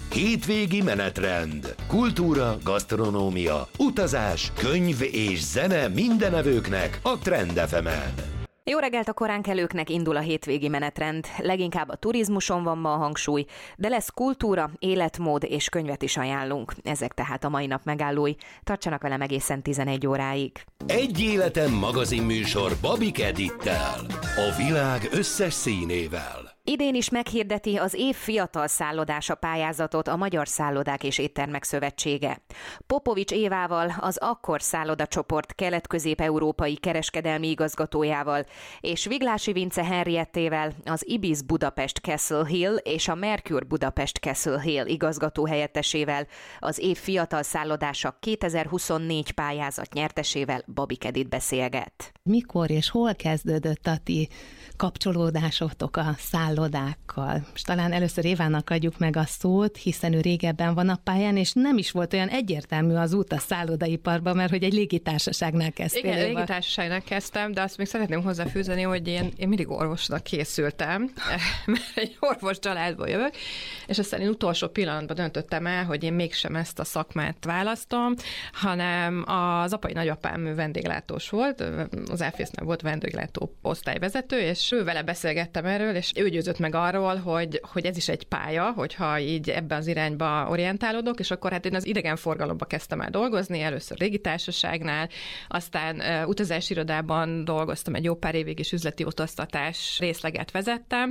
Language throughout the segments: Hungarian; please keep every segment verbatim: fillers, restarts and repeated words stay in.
Hétvégi menetrend. Kultúra, gasztronómia, utazás, könyv és zene mindenevőknek a Trend ef emen. Jó reggelt a koránkelőknek, indul a hétvégi menetrend. Leginkább a turizmuson van ma a hangsúly, de lesz kultúra, életmód és könyvet is ajánlunk. Ezek tehát a mai nap megállói. Tartsanak velem egészen tizenegy óráig. Egy életen magazinműsor Babik Edittel. A világ összes színével. Idén is meghirdeti az év fiatal szállodása pályázatot a Magyar Szállodák és Éttermek Szövetsége. Popovics Évával, az Akkor szállodacsoport kelet-közép-európai kereskedelmi igazgatójával, és Viglási Vince Henriettével, az Ibis Budapest Castle Hill és a Mercure Budapest Castle Hill igazgatóhelyettesével, az év fiatal szállodása kétezer-huszonnégy pályázat nyertesével Babik Edit beszélget. Mikor és hol kezdődött a ti kapcsolódásotok a szállodákkal? És talán először Évának adjuk meg a szót, hiszen ő régebben van a pályán, és nem is volt olyan egyértelmű az út a szállodaiparba, mert hogy egy légitársaságnál kezdtél. Igen, légitársaságnál kezdtem, de azt még szeretném hozzáfűzni, hogy én, én mindig orvosnak készültem, mert egy orvos családból jövök, és aztán én utolsó pillanatban döntöttem el, hogy én mégsem ezt a szakmát választom, hanem az apai nagyapám vendéglátós volt, az Elfésznél volt vendéglátó osztályvezető, és ő vele beszélgettem erről, és ő győzött meg arról, hogy, hogy ez is egy pálya, hogyha így ebben az irányba orientálódok, és akkor hát én az idegenforgalomba kezdtem el dolgozni, először légitársaságnál, aztán uh, utazási irodában dolgoztam egy jó pár évig, és üzleti utaztatás részleget vezettem,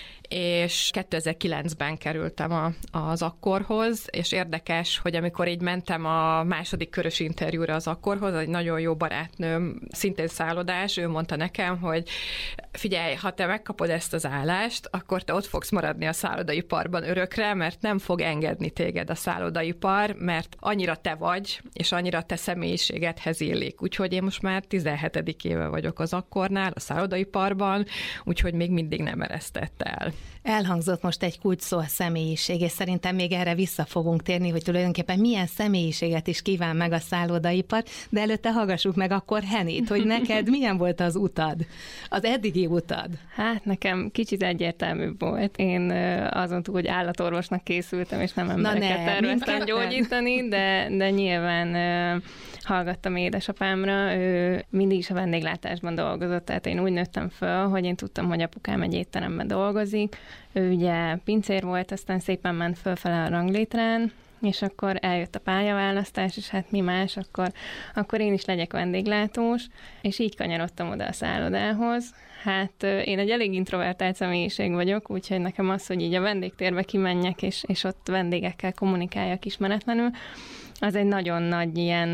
és kétezer-kilencben kerültem a, az Akkorhoz, és érdekes, hogy amikor így mentem a második körös interjúra az Akkorhoz, egy nagyon jó barátnőm, szintén szállodás, ő mondta nekem, hogy figyelj, ha te megkapod ezt az állást, akkor te ott fogsz maradni a szállodaiparban örökre, mert nem fog engedni téged a szállodaipar, mert annyira te vagy, és annyira te személyiségedhez illik. Úgyhogy én most már tizenhetedik éve vagyok az Akkornál, a szállodaiparban, úgyhogy még mindig nem eresztett el. Elhangzott most egy kulcs szó, a személyiség, és szerintem még erre vissza fogunk térni, hogy tulajdonképpen milyen személyiséget is kíván meg a szállodaipar, de előtte hallgassuk meg akkor Henit, hogy neked milyen volt az utad, az eddigi utad? Hát nekem kicsit egyértelműbb volt. Én azon túl, hogy állatorvosnak készültem, és nem embereket terveztem gyógyítani, de, de nyilván hallgattam édesapámra, ő mindig is a vendéglátásban dolgozott, tehát én úgy nőttem föl, hogy én tudtam, hogy apukám egy étteremben dolgozik. Ő ugye pincér volt, aztán szépen ment fölfele a ranglétrán, és akkor eljött a pályaválasztás, és hát mi más, akkor, akkor én is legyek vendéglátós, és így kanyarodtam oda a szállodához. Hát én egy elég introvertált személyiség vagyok, úgyhogy nekem az, hogy így a vendégtérbe kimenjek, és, és ott vendégekkel kommunikáljak ismeretlenül, az egy nagyon nagy ilyen,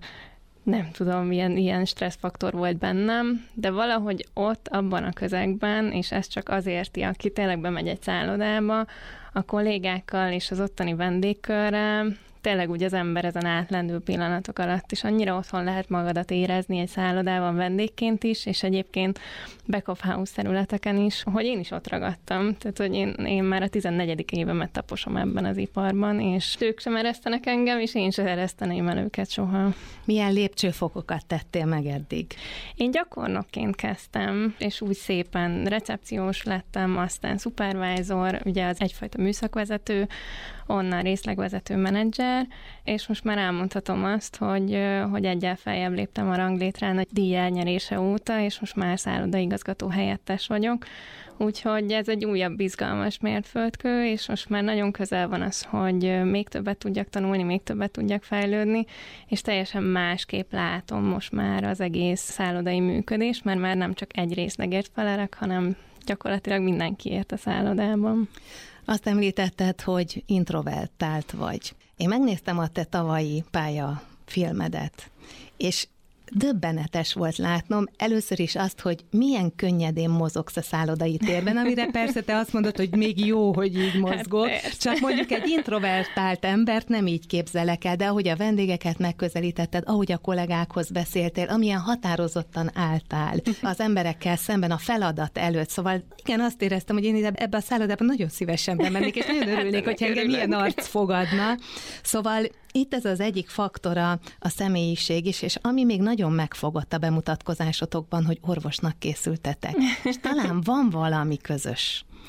nem tudom, ilyen, ilyen stresszfaktor volt bennem, de valahogy ott, abban a közegben, és ez csak azért, aki tényleg bemegy egy szállodába, a kollégákkal és az ottani vendégkörrel, tényleg úgy az ember ezen átlendül pillanatok alatt is annyira otthon lehet magadat érezni egy szállodában vendégként is, és egyébként back of house területeken is, hogy én is ott ragadtam. Tehát, hogy én, én már a tizennegyedik évemet taposom ebben az iparban, és ők sem eresztenek engem, és én sem ereszteném el őket soha. Milyen lépcsőfokokat tettél meg eddig? Én gyakornokként kezdtem, és úgy szépen recepciós lettem, aztán supervisor, ugye az egyfajta műszakvezető, onnan részlegvezető menedzser, és most már elmondhatom azt, hogy, hogy egyel feljebb léptem a ranglétrán a díj elnyerése óta, és most már szállodaigazgató helyettes vagyok. Úgyhogy ez egy újabb izgalmas mérföldkő, és most már nagyon közel van az, hogy még többet tudjak tanulni, még többet tudjak fejlődni, és teljesen másképp látom most már az egész szállodai működés, mert már nem csak egy részlegért felelek, hanem gyakorlatilag mindenkiért a szállodában. Azt említetted, hogy introvertált vagy. Én megnéztem a te tavalyi pályafilmedet, és döbbenetes volt látnom először is azt, hogy milyen könnyedén mozogsz a szállodai térben, amire persze te azt mondod, hogy még jó, hogy így mozgok, hát csak mondjuk egy introvertált embert nem így képzelek el, de ahogy a vendégeket megközelítetted, ahogy a kollégákhoz beszéltél, amilyen határozottan álltál az emberekkel szemben a feladat előtt, szóval igen, azt éreztem, hogy én ebbe a szállodában nagyon szívesen bemennék, és nagyon örülnék, hogy engem ilyen arc fogadna. Szóval itt ez az egyik faktora a személyiség is, és ami még nagyon megfogott a bemutatkozásotokban, hogy orvosnak készültetek. És talán van valami közös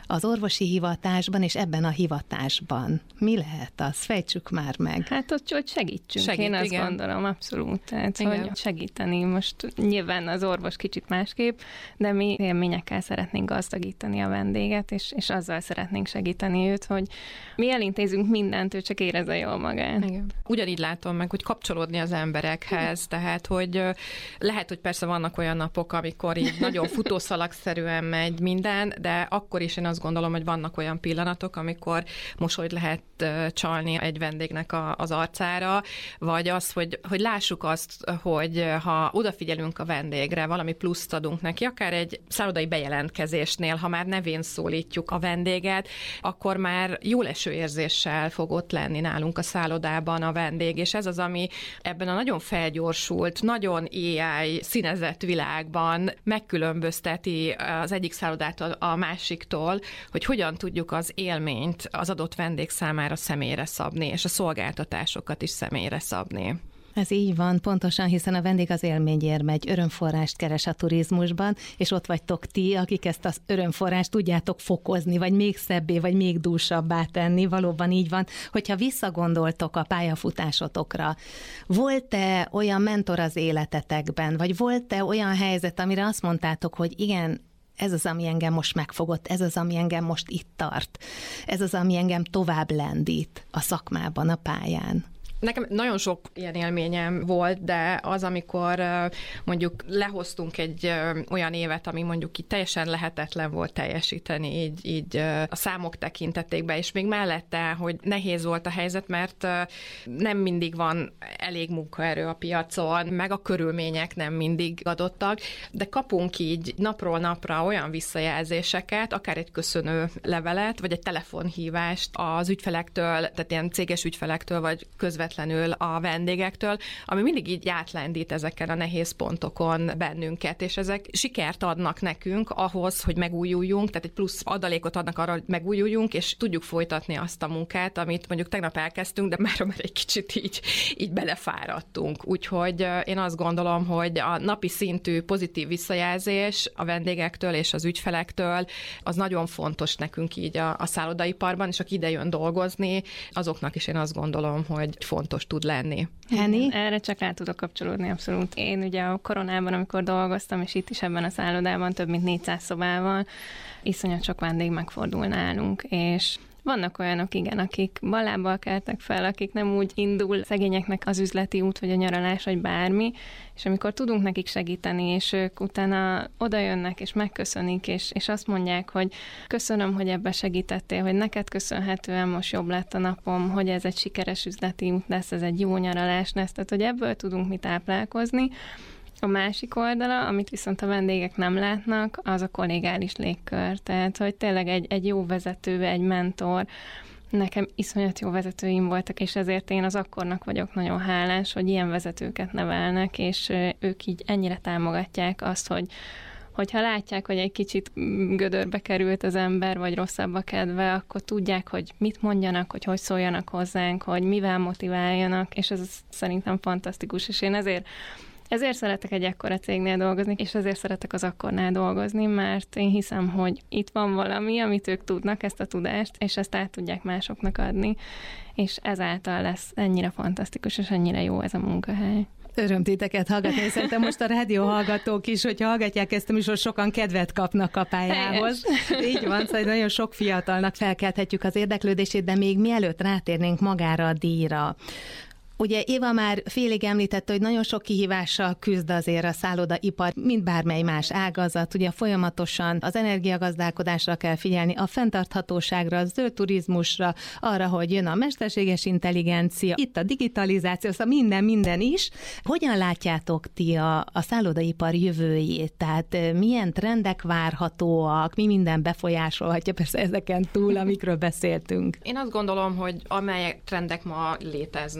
az orvosi hivatásban és ebben a hivatásban. Mi lehet az? Fejtsük már meg. Hát ott, hogy segítsünk, Segít, én azt igen. gondolom, abszolút. Tehát, igen. hogy segíteni. Most nyilván az orvos kicsit másképp, de mi élményekkel szeretnénk gazdagítani a vendéget, és, és azzal szeretnénk segíteni őt, hogy mi elintézünk mindent, ő csak érezze jól magát. Igen. Ugyanígy látom meg, hogy kapcsolódni az emberekhez, igen. tehát, hogy lehet, hogy persze vannak olyan napok, amikor így nagyon futószalagszerűen megy minden, de akkor is én azt gondolom, hogy vannak olyan pillanatok, amikor mosolyt lehet csalni egy vendégnek a, az arcára, vagy az, hogy, hogy lássuk azt, hogy ha odafigyelünk a vendégre, valami pluszt adunk neki, akár egy szállodai bejelentkezésnél, ha már nevén szólítjuk a vendéget, akkor már jó leső érzéssel fog ott lenni nálunk a szállodában a vendég, és ez az, ami ebben a nagyon felgyorsult, nagyon á i színezett világban megkülönbözteti az egyik szállodát a másiktól, hogy hogyan tudjuk az élményt az adott vendég számára személyre szabni, és a szolgáltatásokat is személyre szabni. Ez így van, pontosan, hiszen a vendég az élményért megy, örömforrást keres a turizmusban, és ott vagytok ti, akik ezt az örömforrást tudjátok fokozni, vagy még szebbé, vagy még dúsabbá tenni, valóban így van. Hogyha visszagondoltok a pályafutásotokra, volt-e olyan mentor az életetekben, vagy volt-e olyan helyzet, amire azt mondtátok, hogy igen, ez az, ami engem most megfogott, ez az, ami engem most itt tart, ez az, ami engem tovább lendít a szakmában, a pályán? Nekem nagyon sok ilyen élményem volt, de az, amikor mondjuk lehoztunk egy olyan évet, ami mondjuk így teljesen lehetetlen volt teljesíteni, így, így a számok tekintetében, és még mellette, hogy nehéz volt a helyzet, mert nem mindig van elég munkaerő a piacon, meg a körülmények nem mindig adottak, de kapunk így napról napra olyan visszajelzéseket, akár egy köszönő levelet, vagy egy telefonhívást az ügyfelektől, tehát ilyen céges ügyfelektől, vagy közvetlenül a vendégektől, ami mindig így átlendít ezeken a nehéz pontokon bennünket, és ezek sikert adnak nekünk ahhoz, hogy megújuljunk, tehát egy plusz adalékot adnak arra, hogy megújuljunk, és tudjuk folytatni azt a munkát, amit mondjuk tegnap elkezdtünk, de már, már egy kicsit így, így belefáradtunk. Úgyhogy én azt gondolom, hogy a napi szintű pozitív visszajelzés a vendégektől és az ügyfelektől az nagyon fontos nekünk így a, a szállodaiparban, és aki ide jön dolgozni, azoknak is én azt gondolom, hogy fontos tud lenni. Henny? Erre csak át tudok kapcsolódni, abszolút. Én ugye a koronában, amikor dolgoztam, és itt is ebben a szállodában több mint négyszáz szobával, iszonyat sok vendég megfordul nálunk, és vannak olyanok, igen, akik ballábbal keltek fel, akik nem úgy indul szegényeknek az üzleti út, vagy a nyaralás, vagy bármi, és amikor tudunk nekik segíteni, és ők utána odajönnek, és megköszönik, és, és azt mondják, hogy köszönöm, hogy ebbe segítettél, hogy neked köszönhetően most jobb lett a napom, hogy ez egy sikeres üzleti út lesz, ez egy jó nyaralás lesz, tehát hogy ebből tudunk mi táplálkozni. A másik oldala, amit viszont a vendégek nem látnak, az a kollégális légkör. Tehát, hogy tényleg egy, egy jó vezető, egy mentor. Nekem iszonyat jó vezetőim voltak, és ezért én az akkornak vagyok nagyon hálás, hogy ilyen vezetőket nevelnek, és ők így ennyire támogatják azt, hogy hogyha látják, hogy egy kicsit gödörbe került az ember, vagy rosszabb a kedve, akkor tudják, hogy mit mondjanak, hogy hogy szóljanak hozzánk, hogy mivel motiváljanak, és ez szerintem fantasztikus, és én ezért Ezért szeretek egy ekkora cégnél dolgozni, és ezért szeretek az akkornál dolgozni, mert én hiszem, hogy itt van valami, amit ők tudnak, ezt a tudást, és ezt át tudják másoknak adni, és ezáltal lesz ennyire fantasztikus, és ennyire jó ez a munkahely. Öröm titeket hallgatni, és szerintem most a rádió hallgatók is, hogyha hallgatják ezt a műsort, sokan kedvet kapnak a pályához. Így van, szóval nagyon sok fiatalnak felkelthetjük az érdeklődését, de még mielőtt rátérnénk magára a díjra. Ugye Éva már félig említette, hogy nagyon sok kihívással küzd azért a szállodaipar, mint bármely más ágazat. Ugye folyamatosan az energiagazdálkodásra kell figyelni, a fenntarthatóságra, a zöld turizmusra, arra, hogy jön a mesterséges intelligencia, itt a digitalizáció, szóval minden, minden is. Hogyan látjátok ti a, a szállodaipar jövőjét? Tehát milyen trendek várhatóak, mi minden befolyásolhatja persze ezeken túl, amikről beszéltünk? Én azt gondolom, hogy amelyek trendek ma léteznek, tehát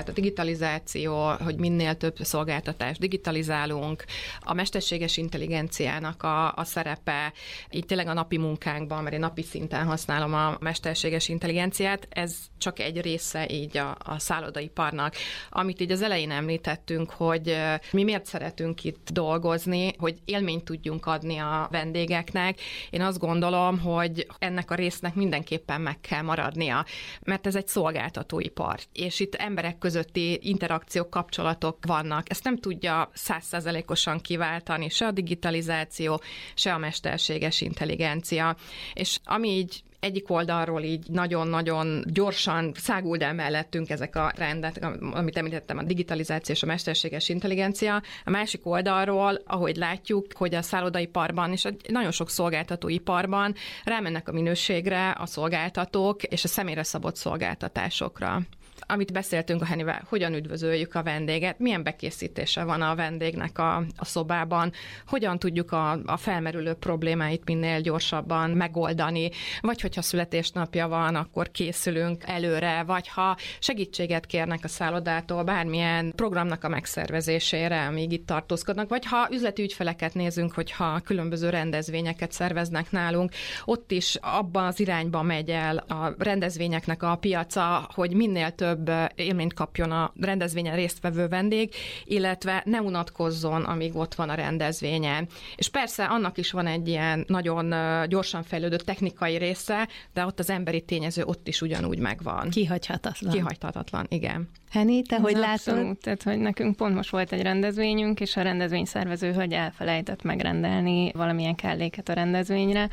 tehát a digitalizáció, hogy minél több szolgáltatást digitalizálunk, a mesterséges intelligenciának a, a szerepe, így tényleg a napi munkánkban, mert én napi szinten használom a mesterséges intelligenciát, ez csak egy része így a, a szállodaiparnak. Amit így az elején említettünk, hogy mi miért szeretünk itt dolgozni, hogy élményt tudjunk adni a vendégeknek. Én azt gondolom, hogy ennek a résznek mindenképpen meg kell maradnia, mert ez egy szolgáltatóipar, és itt emberek közötti interakciók, kapcsolatok vannak. Ezt nem tudja száz százalékosan kiváltani se a digitalizáció, se a mesterséges intelligencia. És ami így egyik oldalról így nagyon-nagyon gyorsan száguld el mellettünk ezek a rendet, amit említettem, a digitalizáció és a mesterséges intelligencia. A másik oldalról, ahogy látjuk, hogy a szállodaiparban és a nagyon sok szolgáltatóiparban rámennek a minőségre a szolgáltatók és a személyre szabott szolgáltatásokra. Amit beszéltünk a Hennivel, hogyan üdvözöljük a vendéget, milyen bekészítése van a vendégnek a, a szobában, hogyan tudjuk a, a felmerülő problémáit minél gyorsabban megoldani, vagy hogyha születésnapja van, akkor készülünk előre, vagy ha segítséget kérnek a szállodától bármilyen programnak a megszervezésére, amíg itt tartózkodnak, vagy ha üzleti ügyfeleket nézünk, hogyha különböző rendezvényeket szerveznek nálunk, ott is abban az irányba megy el a rendezvényeknek a piaca, hogy minél több élményt kapjon a rendezvényen résztvevő vendég, illetve ne unatkozzon, amíg ott van a rendezvényen. És persze annak is van egy ilyen nagyon gyorsan fejlődő technikai része, de ott az emberi tényező ott is ugyanúgy megvan. Kihagyhatatlan. Kihagyhatatlan, igen. Henni, te Ez hogy abszolút, látod? Tehát, hogy nekünk pont most volt egy rendezvényünk, és a rendezvényszervező hölgy elfelejtett megrendelni valamilyen kelléket a rendezvényre,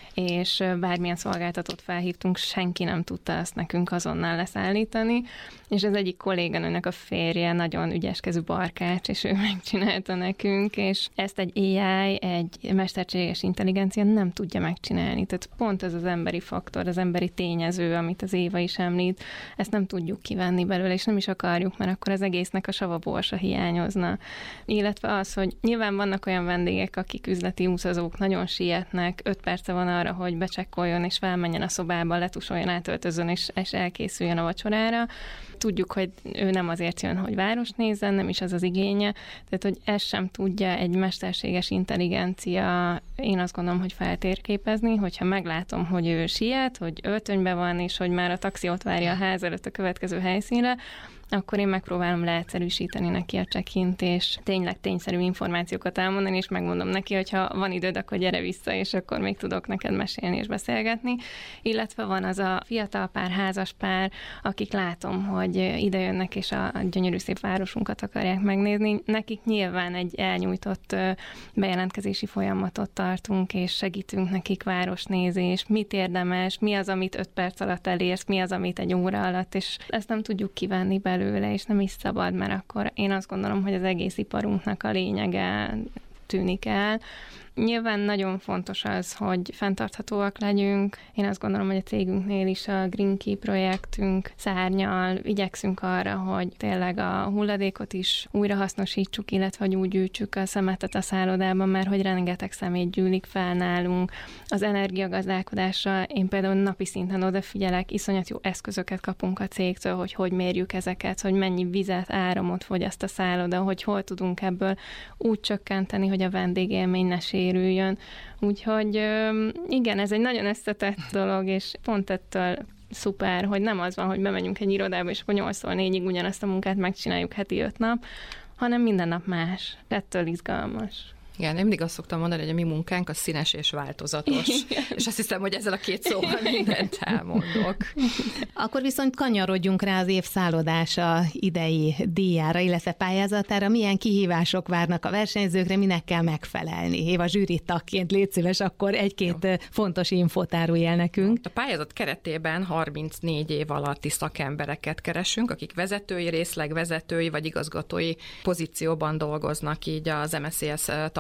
és bármilyen szolgáltatót felhívtunk, senki nem tudta ezt nekünk azonnal leszállítani, és az egyik kolléganőnek a férje nagyon ügyeskezű barkács, és ő megcsinálta nekünk, és ezt egy á i, egy mesterséges intelligencia nem tudja megcsinálni. Tehát pont ez az emberi faktor, az emberi tényező, amit az Éva is említ, ezt nem tudjuk kivenni belőle, és nem is akarjuk, mert akkor az egésznek a savaborsa hiányozna. Illetve az, hogy nyilván vannak olyan vendégek, akik üzleti utazók, nagyon sietnek, öt perce van arra, hogy becsekkoljon és felmenjen a szobába, letusoljon, átöltözön és, és elkészüljön a vacsorára. Tudjuk, hogy ő nem azért jön, hogy város nézzen, nem is az az igénye, tehát hogy ezt sem tudja egy mesterséges intelligencia, én azt gondolom, hogy feltérképezni, hogyha meglátom, hogy ő siet, hogy öltönyben van, és hogy már a taxi ott várja a ház előtt a következő helyszínre, akkor én megpróbálom leegyszerűsíteni neki a check-int, és tényleg tényszerű információkat elmondani, és megmondom neki, hogy ha van időd, akkor gyere vissza, és akkor még tudok neked mesélni és beszélgetni. Illetve van az a fiatal pár, házas pár, akik látom, hogy idejönnek, és a gyönyörű szép városunkat akarják megnézni. Nekik nyilván egy elnyújtott bejelentkezési folyamatot tartunk, és segítünk nekik városnézés, mit érdemes, mi az, amit öt perc alatt elérsz, mi az, amit egy óra alatt, és ezt nem tudjuk kivenni belőle, belőle, és nem is szabad, mert akkor én azt gondolom, hogy az egész iparunknak a lényege tűnik el. Nyilván nagyon fontos az, hogy fenntarthatóak legyünk. Én azt gondolom, hogy a cégünknél is a Green Key projektünk szárnyal igyekszünk arra, hogy tényleg a hulladékot is újra hasznosítsuk, illetve hogy úgy gyűjtsük a szemetet a szállodában, mert hogy rengeteg szemét gyűlik fel nálunk. Az energiagazdálkodásra én például napi szinten odafigyelek, iszonyat jó eszközöket kapunk a cégtől, hogy hogy mérjük ezeket, hogy mennyi vizet, áramot fogyaszt a szálloda, hogy hol tudunk ebből úgy csökkenteni, hogy a vendégélmény ne sérüljön. Úgyhogy igen, ez egy nagyon összetett dolog, és pont ettől szuper, hogy nem az van, hogy bemegyünk egy irodába, és akkor nyolctól négyig ugyanazt a munkát megcsináljuk heti öt nap, hanem minden nap más. Ettől izgalmas. Igen, én mindig azt szoktam mondani, hogy a mi munkánk az színes és változatos. Igen. És azt hiszem, hogy ezzel a két szóval mindent elmondok. Akkor viszont kanyarodjunk rá az év szállodása idei díjára, illetve pályázatára. Milyen kihívások várnak a versenyzőkre, minek kell megfelelni? Éva, zsűri tagként légy szíves, akkor egy-két Jó. fontos infót árulj el nekünk. A pályázat keretében harmincnégy év alatti szakembereket keresünk, akik vezetői, részlegvezetői vagy igazgatói pozícióban dolgoznak így az em es zé es tag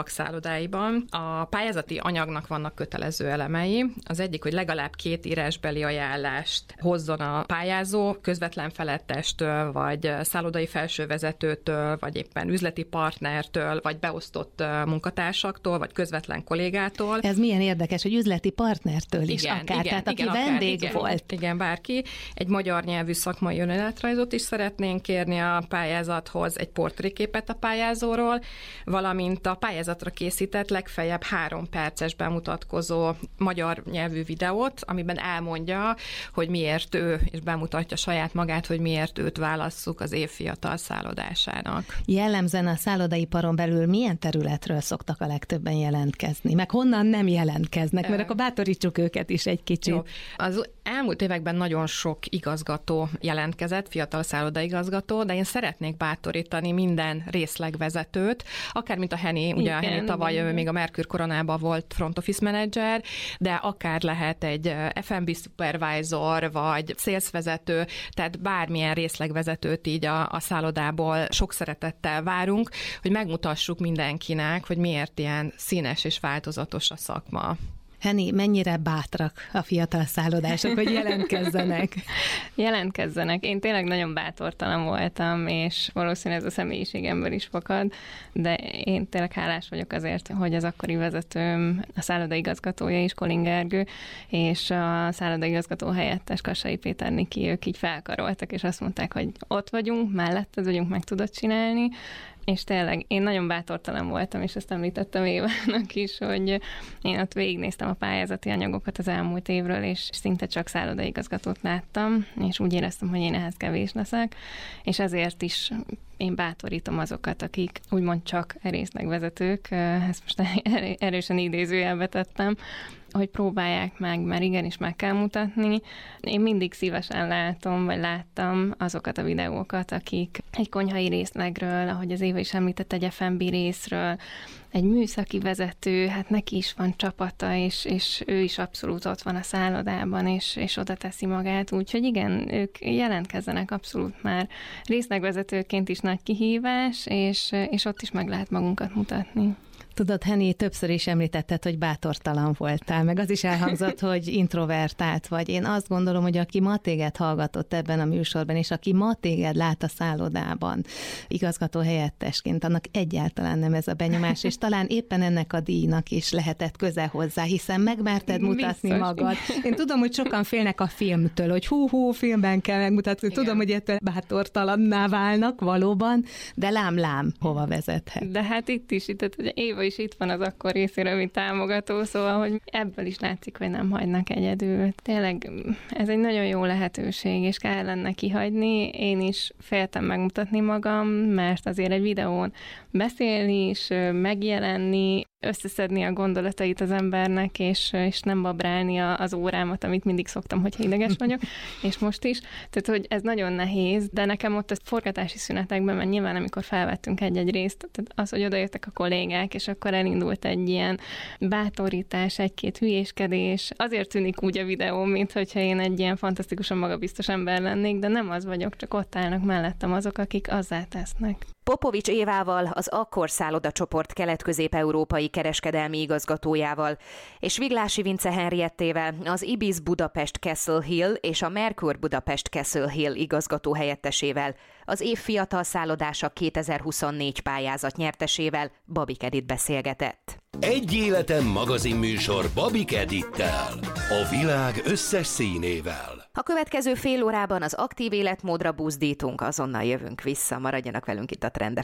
szakszállodáiban. A pályázati anyagnak vannak kötelező elemei. Az egyik, hogy legalább két írásbeli ajánlást hozzon a pályázó közvetlen felettestől, vagy szállodai felsővezetőtől, vagy éppen üzleti partnertől, vagy beosztott munkatársaktól, vagy közvetlen kollégától. Ez milyen érdekes, hogy üzleti partnertől is igen, akár, igen, tehát igen, aki akár, vendég igen, volt. Igen, bárki. Egy magyar nyelvű szakmai önéletrajzot is szeretnénk kérni a pályázathoz, egy portréképet a pályázóról, valamint a pályázatra készített legfeljebb három perces bemutatkozó magyar nyelvű videót, amiben elmondja, hogy miért ő, és bemutatja saját magát, hogy miért őt válasszuk az év fiatal szállodásának. Jellemzően a szállodaiparon belül milyen területről szoktak a legtöbben jelentkezni? Meg honnan nem jelentkeznek? Mert akkor bátorítsuk őket is egy kicsit. Jó. Az elmúlt években nagyon sok igazgató jelentkezett, fiatal szállodaigazgató, de én szeretnék bátorítani minden részlegvezetőt, akár mint a Henny, ugye a Henny tavaly igen. még a Merkur Koronában volt front office manager, de akár lehet egy ef and bé supervisor, vagy szélszvezető, tehát bármilyen részlegvezetőt így a, a szállodából sok szeretettel várunk, hogy megmutassuk mindenkinek, hogy miért ilyen színes és változatos a szakma. Henny, mennyire bátrak a fiatal szállodások, hogy jelentkezzenek? Jelentkezzenek. Én tényleg nagyon bátortalan voltam, és valószínűleg ez a személyiségemből is fakad, de én tényleg hálás vagyok azért, hogy az akkori vezetőm, a szállodaigazgatója is, Kolin Gergő, és a szállodaigazgató helyettes Kassai Péter Niki, ők így felkaroltak, és azt mondták, hogy ott vagyunk, melletted vagyunk, meg tudod csinálni, és tényleg én nagyon bátortalan voltam, és ezt említettem Évának is, hogy én ott végignéztem a pályázati anyagokat az elmúlt évről, és szinte csak szállodaigazgatót láttam, és úgy éreztem, hogy én ehhez kevés leszek, és ezért is én bátorítom azokat, akik úgymond csak részlegvezetők, ezt most erősen idézőjelbe tettem, hogy próbálják meg, mert igenis meg kell mutatni. Én mindig szívesen látom, vagy láttam azokat a videókat, akik egy konyhai részlegről, ahogy az Éva is említett, egy ef and bé részről, egy műszaki vezető, hát neki is van csapata, és, és ő is abszolút ott van a szállodában, és, és oda teszi magát, úgyhogy igen, ők jelentkezzenek abszolút már részlegvezetőként is nagy kihívás, és, és ott is meg lehet magunkat mutatni. Tudod, Henny, többször is említetted, hogy bátortalan voltál, meg az is elhangzott, hogy introvertált vagy. Én azt gondolom, hogy aki ma téged hallgatott ebben a műsorban, és aki ma téged lát a szállodában igazgató helyettesként, annak egyáltalán nem ez a benyomás, és talán éppen ennek a díjnak is lehetett köze hozzá, hiszen megmerted mutatni Biztos. magad. Én tudom, hogy sokan félnek a filmtől, hogy hú-hú, filmben kell megmutatni. Igen. Tudom, hogy ettől bátortalanná válnak valóban, de lám-lám hova vezethet. De hát itt is, itt, hogy Éva is itt van az akkor részéről, mint támogató, szóval, hogy ebből is látszik, hogy nem hagynak egyedül. Tényleg ez egy nagyon jó lehetőség, és kell lenne kihagyni. Én is féltem megmutatni magam, mert azért egy videón beszélni is, megjelenni, összeszedni a gondolatait az embernek, és, és nem babrálni az órámat, amit mindig szoktam, hogyha ideges vagyok, és most is. Tehát, hogy ez nagyon nehéz, de nekem ott a forgatási szünetekben, mert nyilván amikor felvettünk egy-egy részt, tehát az, hogy odajöttek a kollégák, és akkor elindult egy ilyen bátorítás, egy-két hülyéskedés. Azért tűnik úgy a videó, mint hogyha én egy ilyen fantasztikusan magabiztos ember lennék, de nem az vagyok, csak ott állnak mellettem azok, akik azzá tesznek. Popovics Évával, az Akkor szálloda csoport kelet-közép-európai kereskedelmi igazgatójával, és Viglási Vince Henriettével, az Ibis Budapest Castle Hill és a Merkur Budapest Castle Hill igazgató helyettesével, az év fiatal szállodása kétezer-huszonnégy pályázat nyertesével Babik Edit beszélgetett. Egy életen magazinműsor Babik Edittel, a világ összes színével. A következő fél órában az aktív életmódra buzdítunk, azonnal jövünk vissza, maradjanak velünk itt a Trend